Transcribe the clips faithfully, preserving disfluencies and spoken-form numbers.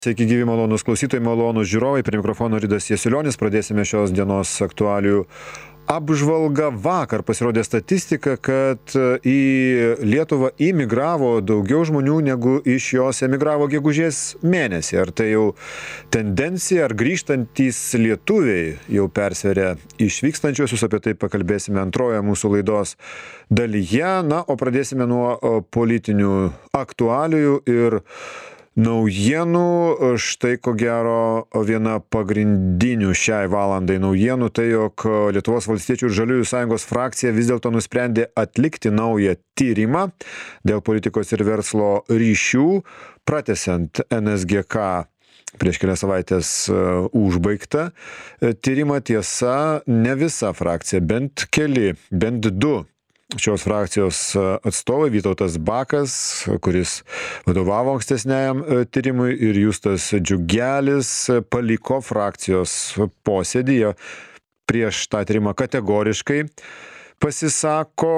Sveiki gyvi malonūs klausytojai, malonūs žiūrovai, prie mikrofono Ridas Jasiulionis. Pradėsime šios dienos aktualijų apžvalgą. Vakar pasirodė statistika, kad į Lietuvą imigravo daugiau žmonių negu iš jos emigravo gegužės mėnesį. Ar tai jau tendencija, ar grįžtantys lietuviai jau persveria išvykstančiosius, apie tai pakalbėsime antroje mūsų laidos dalyje. Na, o pradėsime nuo politinių aktualijų ir naujienų. Štai ko gero viena pagrindinių šiai valandai naujienų tai, jog Lietuvos valstiečių ir žaliųjų sąjungos frakcija vis dėlto nusprendė atlikti naują tyrimą dėl politikos ir verslo ryšių, pratęsiant N S G K prieš kelias savaitės užbaigtą tyrimą. Tiesa, ne visa frakcija, bent keli, bent du šios frakcijos atstovai, Vytautas Bakas, kuris vadovavo ankstesniajam tyrimui, ir Justas Džiugelis paliko frakcijos posėdį. Jie prieš tą tyrimą kategoriškai pasisako,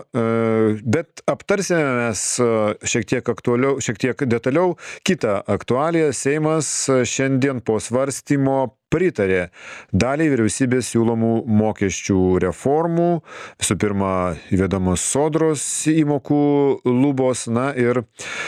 bet aptarsime mes šiek tiek aktualiau, šiek tiek detaliau kitą aktualiją. Seimas šiandien po svarstymo pritarė daliai vyriausybės siūlomų mokesčių reformų. Visų pirma, įvedamos sodros įmokų lubos, na ir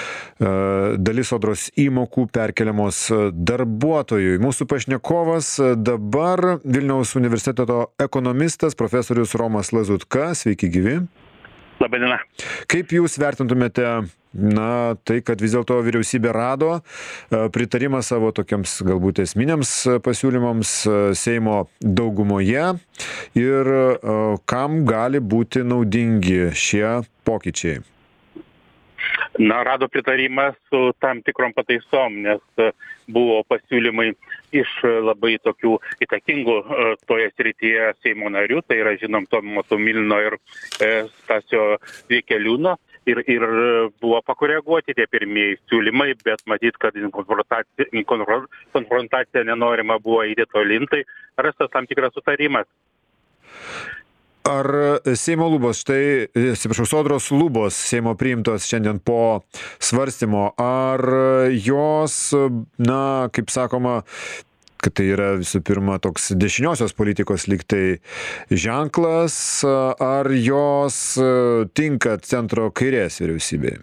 dalis sodros įmokų perkeliamos darbuotojui. Mūsų pašnekovas dabar Vilniaus universiteto ekonomistas profesorius Romas Lazutka. Sveiki gyvi. Labadiena. Kaip jūs vertintumėte, na, tai, kad vis dėlto vyriausybė rado pritarimą savo tokiams galbūt esminiams pasiūlymams Seimo daugumoje ir kam gali būti naudingi šie pokyčiai? Na, rado pritarimą su tam tikrom pataisom, nes buvo pasiūlymai iš labai tokių įtakingų toje srityje Seimo narių, tai yra, žinom, Tomo Tomilino ir Stasio Jakeliūno, ir, ir buvo pakoreguoti tie pirmieji siūlymai, bet matyt, kad konfrontacija, konfrontacija nenorima buvo įdėti tolyn, tai rastas tam tikras sutarimas. Ar Seimo lubos, štai, atsiprašau, sodros lubos Seimo priimtos šiandien po svarstymo, ar jos, na, kaip sakoma, kad tai yra visų pirma toks dešiniosios politikos lyg tai ženklas, ar jos tinka centro kairės vyriausybei?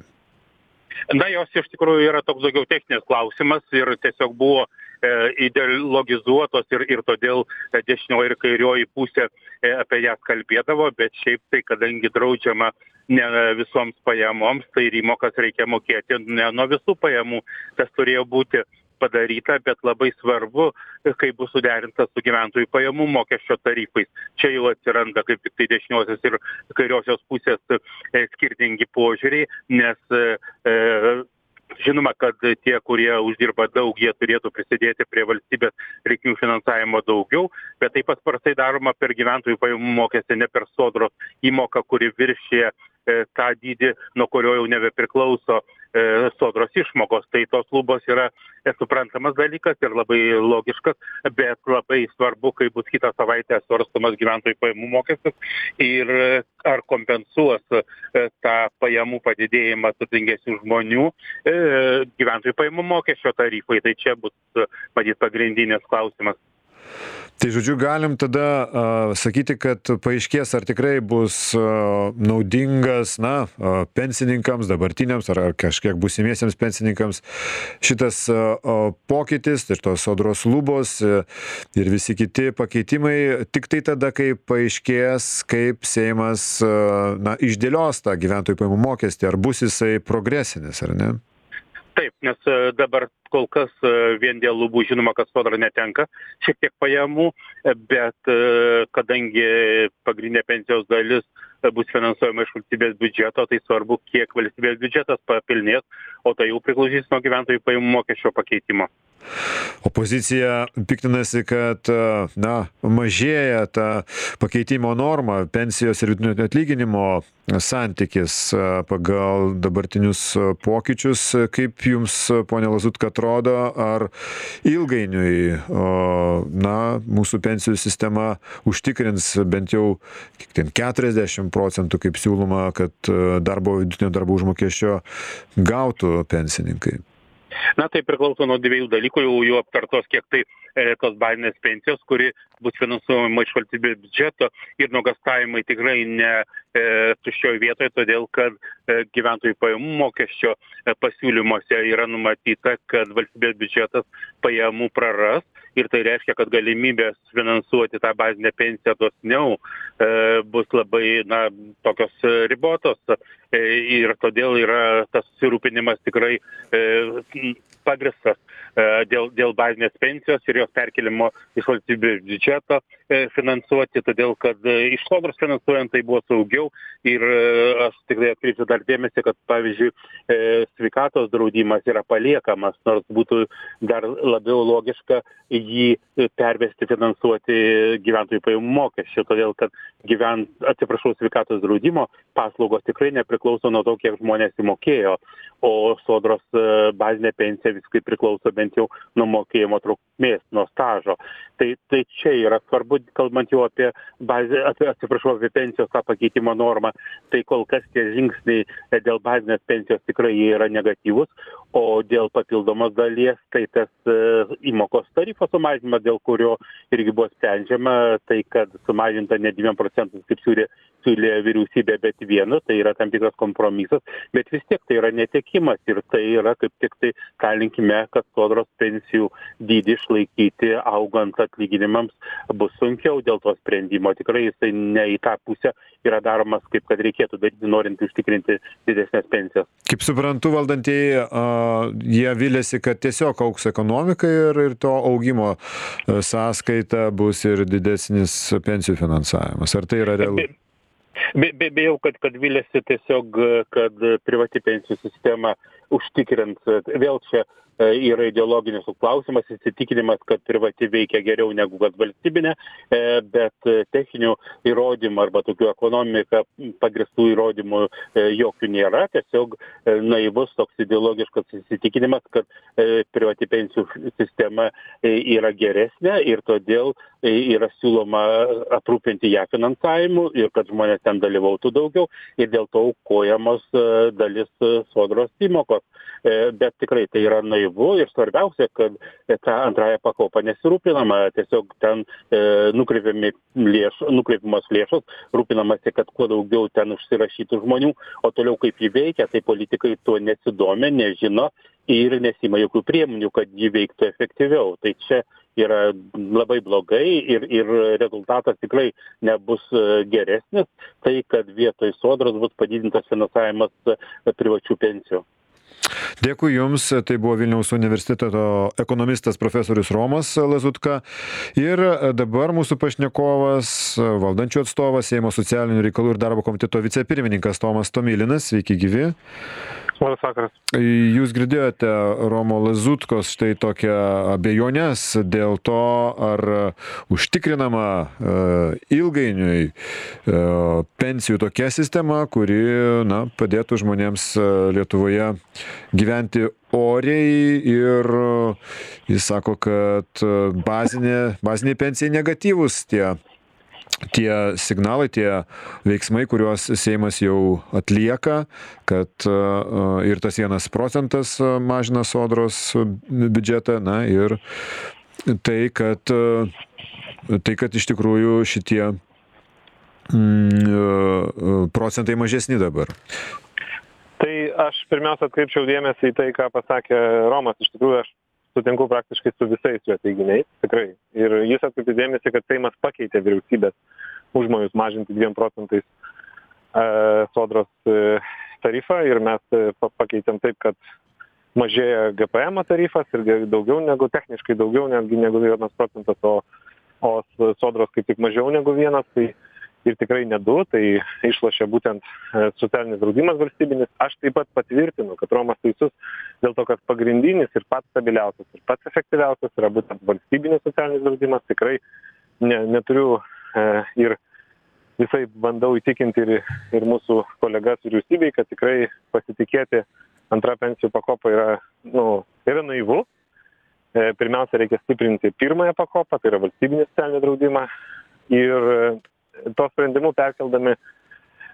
Na, jos iš tikrųjų yra toks daugiau techninis klausimas ir tiesiog buvo ideologizuotos ir, ir todėl dešinioji ir kairioji pusė apie jas kalbėdavo, bet šiaip tai, kadangi draudžiama ne visoms pajamoms, tai ir įmokas reikia mokėti ne nuo visų pajamų. Tas turėjo būti padaryta, bet labai svarbu, kaip bus suderinta su gyventojų pajamų mokesčio tarifais. Čia jau atsiranda kaip tik tai dešiniosios ir kairiosios pusės skirtingi požiūriai, nes e, žinoma, kad tie, kurie uždirba daug, jie turėtų prisidėti prie valstybės reikmių finansavimo daugiau, bet taip pat paprastai daroma per gyventojų pajamų mokestį, ne per sodros įmoką, kuri viršė e, tą dydį, nuo kurio jau nebepriklauso e, sodros išmokos. Tai tos lubos yra e, suprantamas dalykas ir labai logiškas, bet labai svarbu, kai bus kitą savaitę svarstomas gyventojų pajamų mokestis ir e, ar kompensuos e, tą pajamų padidėjimą turtingesnių žmonių e, gyventojų pajamų mokesčio tarifai. Tai čia bus, matyt, pagrindinis klausimas. Tai žodžiu, galim tada uh, sakyti, kad paaiškės, ar tikrai bus uh, naudingas, na, uh, pensininkams, dabartiniams ar, ar kažkiek būsimiesiems pensininkams šitas uh, pokytis ir tos sodros lubos uh, ir visi kiti pakeitimai tik tai tada, kai paaiškės, kaip Seimas uh, na, išdėlios tą gyventojų pajamų mokestį, ar bus jisai progresinis, ar ne? Taip, nes dabar kol kas vien dėl lubų žinoma, kad sodra netenka šiek tiek pajamų, bet kadangi pagrindinė pensijos dalis bus finansuojama iš valstybės biudžeto, tai svarbu, kiek valstybės biudžetas papilnės, o tai jau priklausys nuo gyventojų pajamų mokesčio pakeitimo. Opozicija piktinasi, kad na, mažėja ta pakeitimo norma, pensijos ir vidutinio atlyginimo santykis pagal dabartinius pokyčius. Kaip jums, ponia Lazutka, atrodo, ar ilgainiui na, mūsų pensijų sistema užtikrins bent jau keturiasdešimt procentų, kaip siūloma, kad darbo vidutinio darbo užmokesčio gautų pensininkai? Na, tai priklauso nuo dviejų dalykų, jau jų aptartos, kiek tai e, tos bazinės pensijos, kuri bus finansuojama iš valstybės biudžeto, ir nuogąstavimai tikrai ne e, tuščioj vietoje, todėl kad e, gyventojų pajamų mokesčio e, pasiūlymuose yra numatyta, kad valstybės biudžetas pajamų praras, ir tai reiškia, kad galimybės finansuoti tą bazinę pensiją dosniau e, bus labai, na, tokios ribotos. E, ir todėl yra tas susirūpinimas tikrai e, pagristas e, dėl, dėl bazinės pensijos ir jos perkelimo iš valstybės biudžeto e, finansuoti, todėl kad e, iš sodros finansuojant tai buvo saugiau. Ir e, aš tikrai atkreipsiu dar dėmesį, kad pavyzdžiui e, sveikatos draudimas yra paliekamas, nors būtų dar labiau logiška jį pervesti finansuoti gyventojų pajamų mokesčių, todėl kad gyvent, atsiprašau, sveikatos draudimo paslaugos tikrai nepriklauso nuo to, kiek žmonės įmokėjo, o sodros bazinė pensija viskai priklauso bent jau nuo mokėjimo trukmės, nuo stažo. Tai, tai čia yra svarbu, kalbant jau apie, bazę, apie, atsiprašau, apie pensijos tą pakeitimo normą, tai kol kas tie žingsniai dėl bazinės pensijos tikrai jie yra negatyvus, o dėl papildomos dalies, tai tas įmokos tarifo sumažinimas, dėl kurio irgi buvo sprendžiama, tai kad sumažinta ne dviem procentais, kaip siūlė, siūlė vyriausybė, bet vienu, tai yra tam tikras kompromisas, bet vis tiek tai yra netekimas ir tai yra kaip tik tai, ką linkime, kad sodros pensijų dydį išlaikyti augant atlyginimams bus sunkiau dėl to sprendimo. Tikrai jisai ne į tą pusę yra daromas, kaip kad reikėtų daryti, norint užtikrinti didesnės pensijas. Kaip suprantu, valdantieji, jie vilėsi, kad tiesiog augs ekonomika ir, ir to augimo sąskaita bus ir didesnis pensijų finansavimas. Ar tai yra realu? Be, be, bejau, kad, kad vilėsi tiesiog, kad privati pensijų sistema užtikrint, vėl čia yra ideologinis klausimas, įsitikinimas, kad privati veikia geriau negu kad valstybinė, bet techninių įrodymų arba tokių ekonomika pagristų įrodymų jokių nėra, tiesiog naivus toks ideologiškas įsitikinimas, kad privati pensijų sistema yra geresnė ir todėl yra siūloma aprūpinti ją finansavimu ir kad žmonės ten dalyvautų daugiau ir dėl to aukojamos dalis sodros įmokos. Bet tikrai tai yra naivu ir svarbiausia, kad tą antrąją pakopą nesirūpinama, tiesiog ten e, nukreipiami lėš, nukreipiamos lėšos, rūpinamasi, kad kuo daugiau ten užsirašytų žmonių, o toliau kaip jį veikia, tai politikai tuo nesidomė, nežino ir nesima jokių priemonių, kad jį veiktų efektyviau. Tai čia yra labai blogai ir, ir rezultatas tikrai nebus geresnis, tai kad vietoj sodros bus padidintas finansavimas privačių pensijų. Dėkui Jums, tai buvo Vilniaus universiteto ekonomistas profesorius Romas Lazutka ir dabar mūsų pašnekovas, valdančių atstovas, Seimo socialinių reikalų ir darbo komiteto vicepirmininkas Tomas Tomilinas. Sveiki gyvi. Labas vakaras. Jūs girdėjote Romo Lazutkos štai tokią abejonės dėl to, ar užtikrinama uh, ilgainiui uh, pensijų tokia sistema, kuri na, padėtų žmonėms uh, Lietuvoje gyventi oriai ir uh, jis sako, kad uh, bazinė, baziniai pensijai negatyvus tie tie signalai, tie veiksmai, kuriuos Seimas jau atlieka, kad uh, ir tas vienas procentas mažina sodros biudžetą, na ir tai, kad, uh, tai, kad iš tikrųjų šitie mm, uh, procentai mažesni dabar. Tai aš pirmiausia atkreipčiau dėmesį į tai, ką pasakė Romas. Iš tikrųjų, aš sutinku praktiškai su visais jo teiginiais, tikrai. Ir jis atkreipė dėmesį, kad Seimas pakeitė vyriausybės užmojus mažinti dviem procentais e, sodros e, tarifą ir mes e, pakeitėm taip, kad mažėja G P M tarifas ir daugiau negu, techniškai daugiau negu, negu vienas procentas, o, o sodros kaip tik mažiau negu vienas, tai ir tikrai ne du, tai išlošia būtent socialinis draudimas valstybinis. Aš taip pat patvirtinu, kad Romas teisus dėl to, kad pagrindinis ir pats stabiliausias ir pats efektyviausias yra būtent valstybinis socialinis draudimas. Tikrai ne, neturiu e, ir visai bandau įtikinti ir, ir mūsų kolegas vyriausybei, kad tikrai pasitikėti antrą pensijų pakopą yra, nu, yra naivu. E, pirmiausia, reikia stiprinti pirmąją pakopą, tai yra valstybinį socialinį draudimą. Ir to sprendimu perkeldami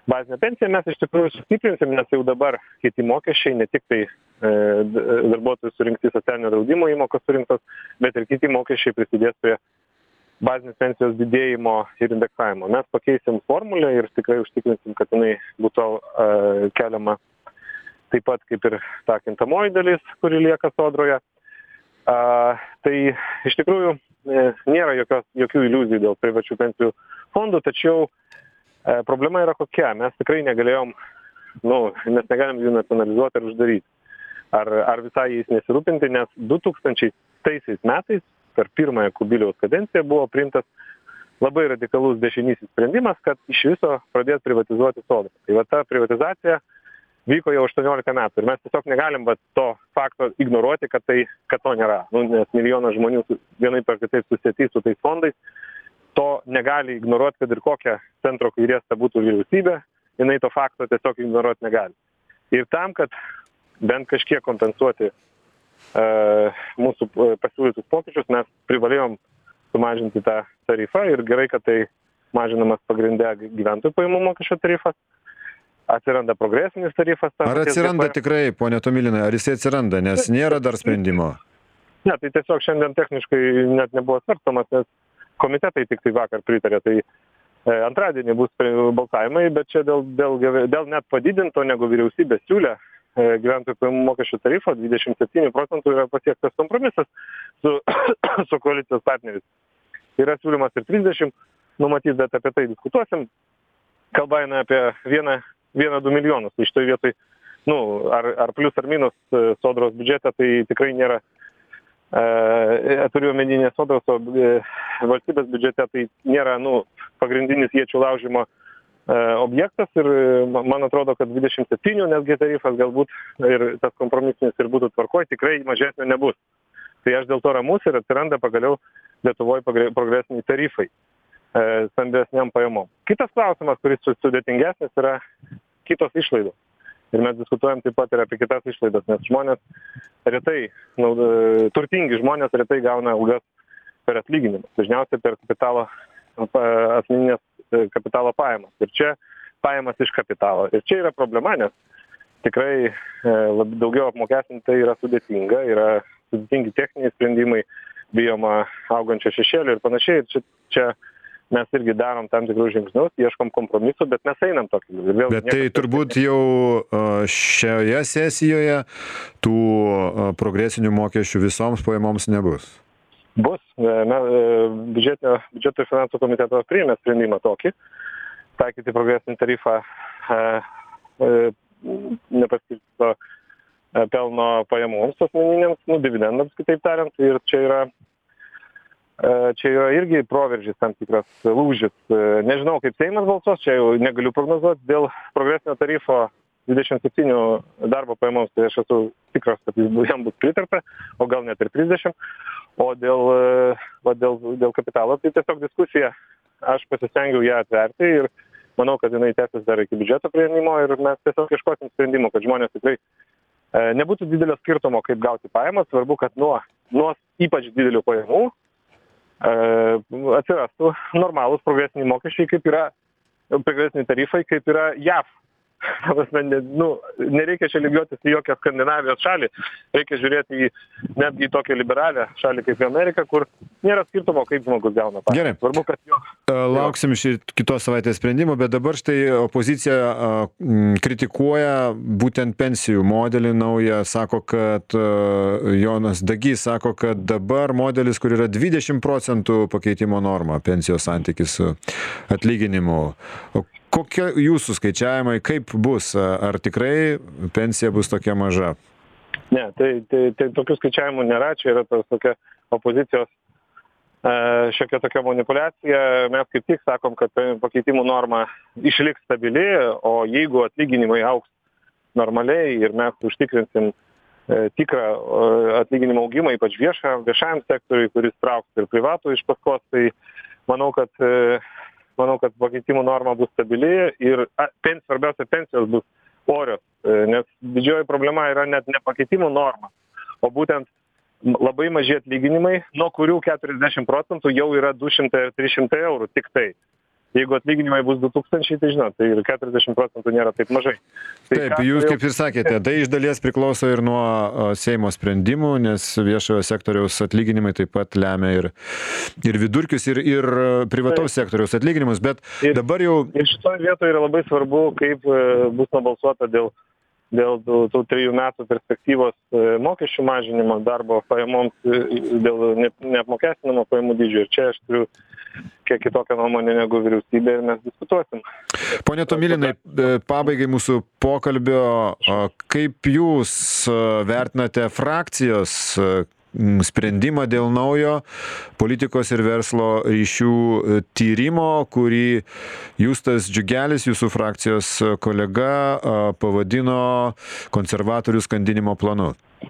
bazinę pensiją mes iš tikrųjų sustiprinsim, nes jau dabar kiti mokesčiai, ne tik tai e, darbuotojų surinkti socialinio draudimo įmokos surinktos, bet ir kiti mokesčiai prisidės prie bazinės pensijos didėjimo ir indeksavimo. Mes pakeisim formulę ir tikrai užtikrinsim, kad jinai būtų e, keliama taip pat kaip ir ta kintamoji dalis, kuri lieka sodroje. A, tai iš tikrųjų e, nėra jokios, jokių iliuzijų dėl privačių pensijų fondų, tačiau e, problema yra kokia. Mes tikrai negalėjom, nu, mes negalim jų nacionalizuoti ar uždaryti. Ar, ar visai jais nesirūpinti, nes du tūkstančiaisiais metais per pirmąją Kubiliaus kadenciją buvo priimtas labai radikalus dešinysis sprendimas, kad iš viso pradėt privatizuoti sodrą. Tai va ta privatizacija vyko jau aštuoniolika metų ir mes tiesiog negalim va, to fakto ignoruoti, kad, tai, kad to nėra. Nu, nes milijonas žmonių vienaip ar kitaip susietys su tais fondais, to negali ignoruoti, kad ir kokia centro kairės ta būtų vyriausybė, jinai to fakto tiesiog ignoruoti negali. Ir tam, kad bent kažkiek kompensuoti uh, mūsų pasiūlytus pokyčius, mes privalėjom sumažinti tą tarifą ir gerai, kad tai mažinamas pagrinde gyventojų pajamų mokesčio tarifas. Atsiranda progresinis tarifas. Ar atsiranda tikrai, ponė Tomilinai, ar jis atsiranda, nes nėra dar sprendimo? Ne, tai tiesiog šiandien techniškai net nebuvo svarstomas, nes komitetai tik tai vakar pritarė. Tai e, antradienį bus balsavimai, bet čia dėl, dėl, dėl net padidinto, negu vyriausybė siūlė e, gyventojų pajamų mokesčio tarifo, dvidešimt septyni procentų yra pasiektas kompromisas su, su koalicijos partneriais. Yra siūlymas ir trisdešimt, numatys, bet apie tai diskutuosim. Kalba eina apie vieną vieną du milijonus. Tai šitoj vietoj, nu, ar, ar plius ar minus sodros biudžete, tai tikrai nėra, e, turiu omeny ne sodros, o e, valstybės biudžete, tai nėra, nu, pagrindinis iečių laužimo e, objektas ir man atrodo, kad dvidešimt septyni netgi tarifas galbūt ir tas kompromisinis ir būtų tvarkoj, tikrai mažesnio nebus. Tai aš dėl to ramus ir atsiranda pagaliau Lietuvoje progresiniai tarifai stambesniam pajamom. Kitas klausimas, kuris sudėtingesnis, yra kitos išlaidos. Ir mes diskutuojam taip pat ir apie kitas išlaidas, nes žmonės retai, nu, turtingi žmonės retai gauna algas per atlyginimus, dažniausiai per kapitalo, asmeninės kapitalo pajamas. Ir čia pajamas iš kapitalo. Ir čia yra problema, nes tikrai e, daugiau apmokestinti tai yra sudėtinga, yra sudėtingi techniniai sprendimai, bijoma augančio šešėlio ir panašiai. Ir čia, čia mes irgi darom tam tikrus žingsnius, ieškom kompromisų, bet mes einam tokį. Bet tai turbūt jau šioje sesijoje tų progresinių mokesčių visoms pajamoms nebus. Bus. Biudžeto, biudžeto ir finansų komiteto priėmė sprendimą tokį, taikyti progresinį tarifą e, e, nepaskirsto pelno pajamoms asmeniniams, nu, dividendams, kitaip tariant, ir čia yra Čia yra irgi proveržis tam tikras lūžis. Nežinau, kaip Seimas balsuos, čia jau negaliu prognozuoti. Dėl progresinio tarifo dvidešimt septynių darbo pajamoms, tai aš esu tikras, kad jam bus pritarta, o gal net ir trisdešimt. O dėl, va, dėl, dėl kapitalo, tai tiesiog diskusija. Aš pasistengiau ją atverti ir manau, kad jinai tęsis dar iki biudžeto priėmimo ir mes tiesiog ieškosim sprendimų, kad žmonės tikrai e, nebūtų didelio skirtumo, kaip gauti pajamas. Svarbu, kad nuo, nuo ypač didelių pajamų atsirastų normalūs progresiniai mokesčiai, kaip yra progresiniai tarifai, kaip yra J A V. Nu, nereikia čia lygiuotis į jokią Skandinavijos šalį, reikia žiūrėti į netgi į tokią liberalią šalį kaip Amerika, kur nėra skirtumo, kaip žmogus gauna pajamas. Gerai. Svarbu, kad jo. Lauksim šį kitos savaitės sprendimų, bet dabar štai opozicija a, m, kritikuoja būtent pensijų modelį naują, sako, kad a, Jonas Dagys sako, kad dabar modelis, kur yra dvidešimt procentų pakeitimo norma, pensijos santykis su atlyginimu. O kokie jūsų skaičiavimai, kaip bus, ar tikrai pensija bus tokia maža? Ne, tai, tai, tai tokių skaičiavimų nėra, čia yra tos tokia opozicijos e, šiokia tokia manipulacija. Mes kaip tik sakom, kad pakeitimų norma išliks stabili, o jeigu atlyginimai augs normaliai ir mes užtikrinsim e, tikrą e, atlyginimo augimą, ypač viešą, viešajam sektoriui, kuris trauks ir privatų iš paskos, tai manau, kad e, Manau, kad pakeitimų norma bus stabili ir pens, svarbiausia pensijos bus orios, nes didžioji problema yra net ne pakeitimų norma, o būtent labai maži atlyginimai, nuo kurių keturiasdešimt procentų jau yra du šimtai ar trys šimtai eurų tik tai. jeigu atlyginimai bus du tūkstančiai, tai žinot, tai ir keturiasdešimt procentų nėra taip mažai. Tai Taip, jūs kaip ir sakėte, tai iš dalies priklauso ir nuo Seimo sprendimų, nes viešojo sektoriaus atlyginimai taip pat lemia ir, ir vidurkius, ir, ir privataus sektoriaus atlyginimus, bet ir, dabar jau... Ir šitoje vietoje yra labai svarbu, kaip bus nubalsuota dėl, dėl tų, tų trijų metų perspektyvos mokesčių mažinimo darbo pajamoms, dėl neapmokestinamo pajamų dydžio. Ir čia aš turiu kiek kitokią nuomonę negu vyriausybė ir mes diskutuosim. Pone Tomilinai, pabaigai mūsų pokalbio, kaip jūs vertinate frakcijos sprendimą dėl naujo politikos ir verslo ryšių tyrimo, kurį Justas Džiugelis, jūsų frakcijos kolega, pavadino konservatorių skandinimo planu?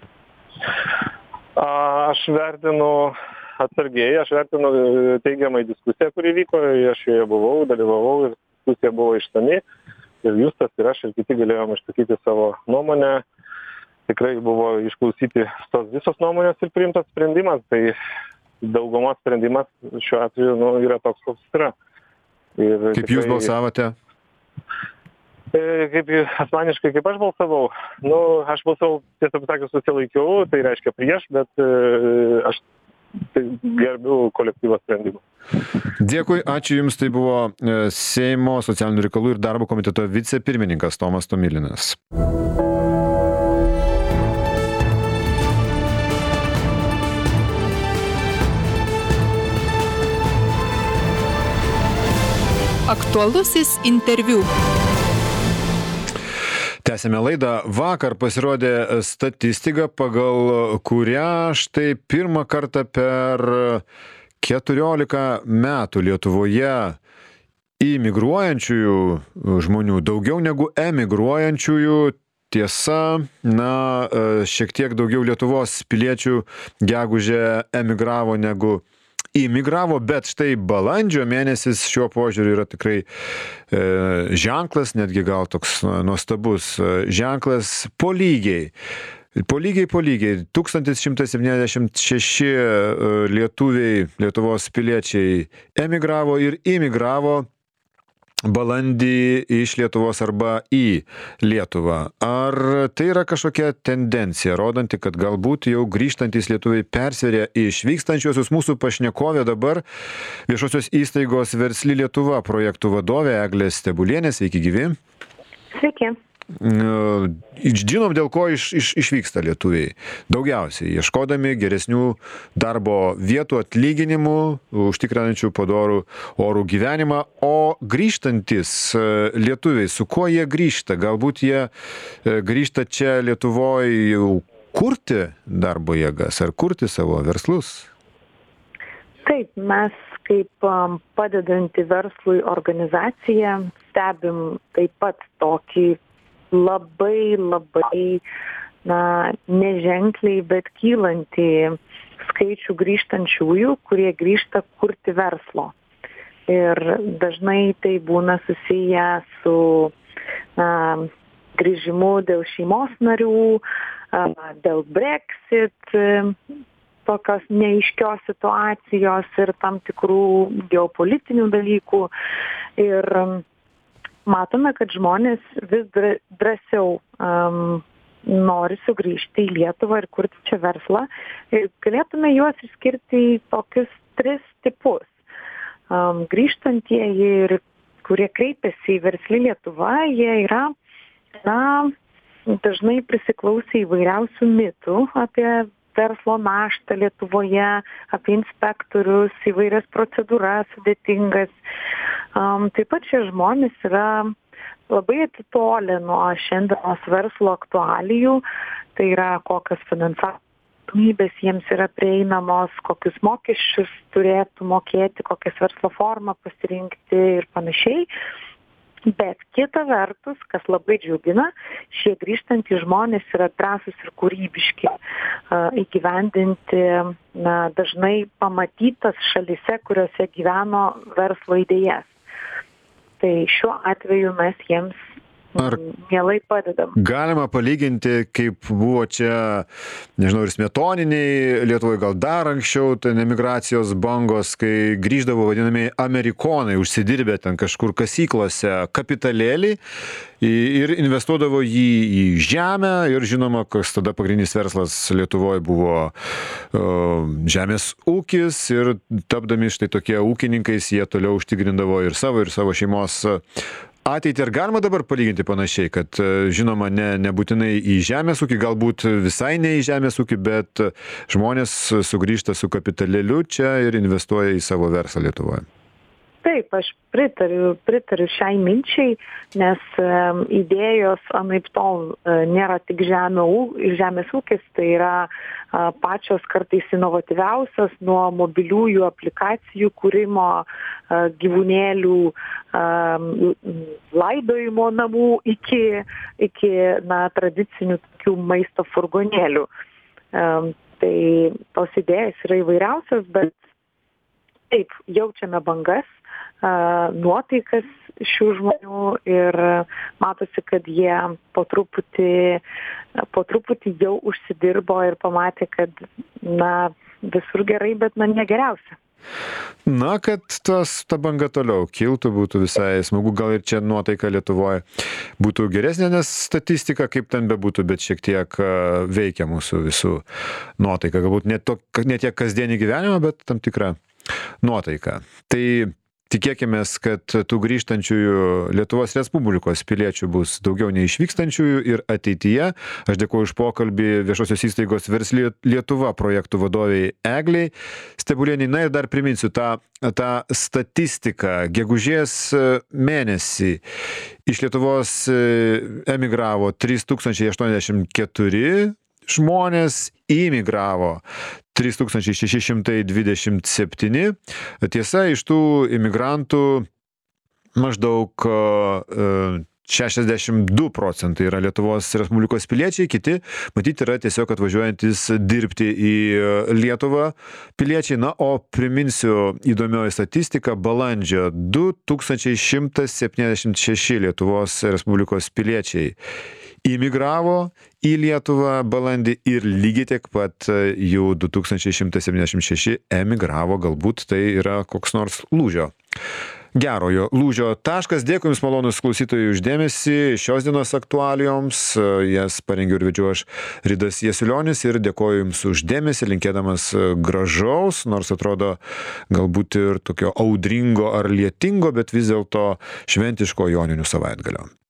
Aš vertinu atsargiai, aš vertinu teigiamai diskusiją, kuri vyko, aš joje buvau, dalyvavau ir diskusija buvo išsami. Ir Justas ir aš ir kiti galėjom išsakyti savo nuomonę. Tikrai buvo išklausyti tos visos nuomonės ir priimtas sprendimas. Tai daugumos sprendimas šiuo atveju nu, yra toks, koks yra. Ir kaip tikrai, jūs balsavote? Kaip asmeniškai, kaip aš balsavau, nu, aš balsavau, tiesą pasakius, susilaikiau, tai reiškia prieš, bet aš tai gerbiu kolektyvo sprendimą. Dėkui, ačiū Jums, tai buvo Seimo socialinių reikalų ir darbo komiteto vicepirmininkas Tomas Tomilinas. Aktualusis interviu. Tęsėme laidą. Vakar pasirodė statistika, pagal kurią štai pirmą kartą per keturiolika metų Lietuvoje imigruojančiųjų žmonių daugiau negu emigruojančiųjų. Tiesa, na, šiek tiek daugiau Lietuvos piliečių gegužę emigravo negu imigravo, bet štai balandžio mėnesis šiuo požiūriu yra tikrai e, ženklas, netgi gal toks nuostabus ženklas, po lygiai. Po lygiai, po lygiai. tūkstantis šimtas septyniasdešimt šeši lietuviai, Lietuvos piliečiai emigravo ir imigravo balandį iš Lietuvos arba į Lietuvą. Ar tai yra kažkokia tendencija, rodanti, kad galbūt jau grįžtantys lietuviai persveria išvykstančiosius? Mūsų pašnekovė dabar viešosios įstaigos Versli Lietuva projektų vadovė Eglė Stebulienė. Sveiki gyvi. Sveiki. Žinom, dėl ko iš, iš, išvyksta lietuviai. Daugiausiai ieškodami geresnių darbo vietų, atlyginimų, užtikrinančių padorų orų gyvenimą. O grįžtantis lietuviai, su kuo jie grįžta? Galbūt jie grįžta čia Lietuvoje jau kurti darbo jėgas ar kurti savo verslus? Taip, mes kaip padedanti verslui organizacija stebim taip pat tokį labai, labai, na, neženkliai, bet kylantį skaičių grįžtančiųjų, kurie grįžta kurti verslo. Ir dažnai tai būna susiję su na, grįžimu dėl šeimos narių, dėl Brexit, tokios neaiškios situacijos ir tam tikrų geopolitinių dalykų. Ir matome, kad žmonės vis drąsiau um, nori sugrįžti į Lietuvą ir kurti čia verslą. Ir galėtume juos išskirti į tokius tris tipus. Um, grįžtantieji ir kurie kreipiasi į Versli Lietuva, jie yra na, dažnai prisiklausę įvairiausių mitų apie verslo naštą Lietuvoje, apie inspektorius, įvairias procedūras sudėtingas. Um, taip pat šie žmonės yra labai atitolę nuo šiandienos verslo aktualijų, tai yra kokios finansavimybės jiems yra prieinamos, kokius mokesčius turėtų mokėti, kokias verslo formą pasirinkti ir panašiai. Bet kita vertus, kas labai džiugina, šie grįžtantys žmonės yra drąsūs ir kūrybiški, įgyvendinti na, dažnai pamatytas šalyse, kuriuose gyveno verslo idėjas. Tai šiuo atveju mes jiems Ar mielai padedam. galima palyginti, kaip buvo čia, nežinau, ir smetoniniai, Lietuvoje gal dar anksčiau, ten emigracijos bangos, kai grįždavo vadinami amerikonai, užsidirbę ten kažkur kasyklose kapitalėlį ir investuodavo jį į žemę ir žinoma, kas tada pagrindinis verslas Lietuvoje buvo uh, žemės ūkis ir tapdami štai tokie ūkininkais, jie toliau užtikrindavo ir savo, ir savo šeimos ateitį. Ar galima dabar palyginti panašiai, kad žinoma, ne, nebūtinai į žemės ūkį, galbūt visai ne į žemės ūkį, bet žmonės sugrįžta su kapitalėliu čia ir investuoja į savo verslą Lietuvoje? Taip, aš pritariu, pritariu šiai minčiai, nes um, idėjos anaip tol uh, nėra tik žemė, žemės ūkis, tai yra uh, pačios kartais inovatyviausios nuo mobiliųjų aplikacijų kūrimo, uh, gyvūnėlių um, laidojimo namų iki, iki na, tradicinių tokių maisto furgonėlių. Um, tai tos idėjos yra įvairiausios, bet taip, jaučiame bangas, nuotaikas šių žmonių ir matosi, kad jie po truputį, po truputį jau užsidirbo ir pamatė, kad na, visur gerai, bet na, negeriausia. Na, kad tas, ta banga toliau kiltų, būtų visai smagu, gal ir čia nuotaika Lietuvoje būtų geresnė, nes statistika, kaip ten bebūtų, bet šiek tiek veikia mūsų visų nuotaika. Galbūt ne, to, ne tiek kasdienį gyvenimą, bet tam tikrą nuotaiką. Tai tikėkime, kad tų grįžtančiųjų Lietuvos Respublikos piliečių bus daugiau nei išvykstančiųjų ir ateityje. Aš dėkuoju už pokalbį viešosios įstaigos Versli Lietuva projektų vadoviai Egliai Stebulienei. Na ir dar priminsiu tą, tą statistiką. Gegužės mėnesį iš Lietuvos emigravo trys tūkstančiai aštuoniasdešimt keturi žmonės, imigravo trys tūkstančiai šeši šimtai dvidešimt septyni. Tiesa, iš tų imigrantų maždaug šešiasdešimt du procentai yra Lietuvos Respublikos piliečiai, kiti, matyti, yra tiesiog atvažiuojantis dirbti į Lietuvą piliečiai. Na, o priminsiu įdomioji statistika, balandžio du tūkstančiai šimtas septyniasdešimt šeši Lietuvos Respublikos piliečiai imigravo į Lietuvą balandį ir lygiai tiek pat jų du tūkstančiai šimtas septyniasdešimt šeši emigravo, galbūt tai yra koks nors lūžio. Gerojo lūžio taškas. Dėkui Jums, malonus klausytojai, už dėmesį šios dienos aktualijoms. Jas parengiau ir vedžiau aš, Ridas Jasulionis, ir dėkoju Jums už dėmesį, linkėdamas gražaus, nors atrodo galbūt ir tokio audringo ar lietingo, bet vis dėlto šventiško joninių savaitgalio.